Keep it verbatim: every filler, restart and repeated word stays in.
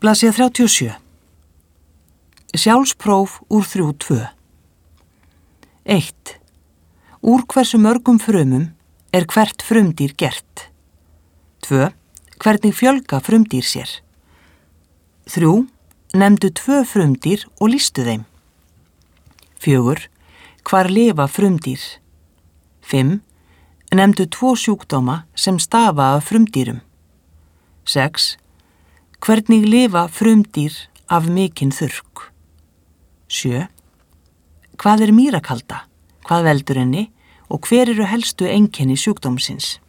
Blaðsíða þrjátíu og sjö. Sjálfspróf úr þrjú tvö. eitt. Úr hversu mörgum frumum er hvert frumdýr gert? tvö. Hvernig fjölga frumdýr sér? þrjú. Nefndu tvö frumdýr og lýstu þeim. fjögur. Hvar lifa frumdýr? fimm. Nefndu tvo sjúkdóma sem stafa af frumdýrum. sex. Hvernig lifa frumdýr af mikinn þurrk? sjö. Hvað er mýrakalda? Hvað veldur henni og hver eru helstu einkenni sjúkdómsins?